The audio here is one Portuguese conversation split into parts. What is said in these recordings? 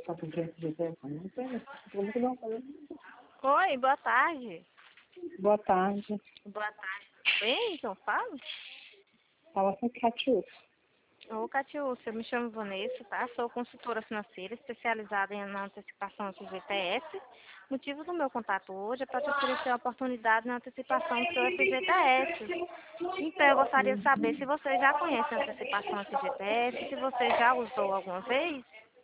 Só com gente de telefone. Não tem. Como que não fala? Oi, boa tarde. Boa tarde. Boa tarde. Bem, então fala. Fala com Catiúcia. Ô, Catiúcia, eu me chamo Vanessa, tá? Sou consultora financeira especializada na antecipação do FGTS. O motivo do meu contato hoje é para te oferecer a oportunidade na antecipação do seu FGTS. Então, eu gostaria de saber se você já conhece a antecipação FGTS, se você já usou alguma vez.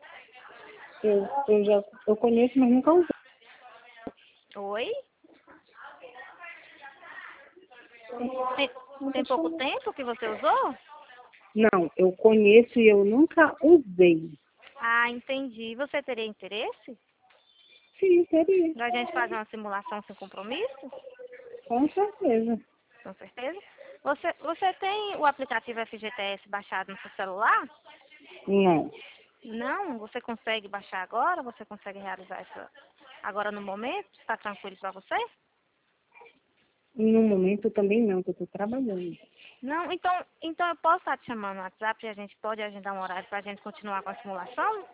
Eu conheço, mas nunca usei. Oi? Tem, Não tem pouco deixa- tempo que você usou? Não, eu conheço e eu nunca usei. Ah, entendi. Você teria interesse Sim, seria. da gente fazer uma simulação sem compromisso? Com certeza. Com certeza. Você tem o aplicativo FGTS baixado no seu celular? Não. Não? Você consegue baixar agora? Você consegue realizar isso agora no momento? Está tranquilo para você? No momento também não, que eu estou trabalhando. Não? Então eu posso estar te chamando no WhatsApp e a gente pode agendar um horário para a gente continuar com a simulação?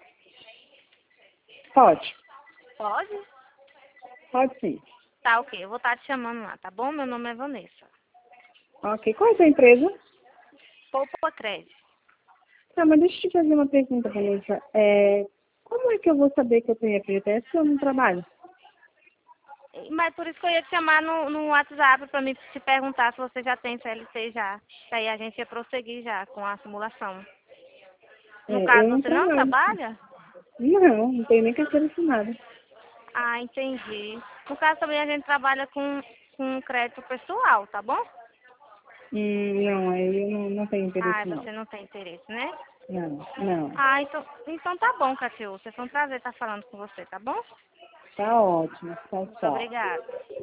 Pode. Pode? Pode sim. Tá, ok. Eu vou estar te chamando lá, tá bom? Meu nome é Vanessa. Ok. Qual é a sua empresa? Poupa Crédito. Tá, mas deixa eu te fazer uma pergunta, Vanessa. Como é que eu vou saber que eu tenho FGTS se eu não trabalho? Mas por isso que eu ia te chamar no WhatsApp para me te perguntar se você já tem CLT já. Que aí a gente ia prosseguir já com a simulação. No Eu caso, não você não trabalho. trabalha? Não tenho nem carteira assinada. Ah, entendi. No caso também a gente trabalha com crédito pessoal, tá bom? Não, aí eu não tenho Ah, interesse não. você não tem interesse, né? Não. Ah, então tá bom, Catiúcia. Foi um prazer estar falando com você, tá bom? Tá ótimo. Tchau, Muito tchau. obrigada.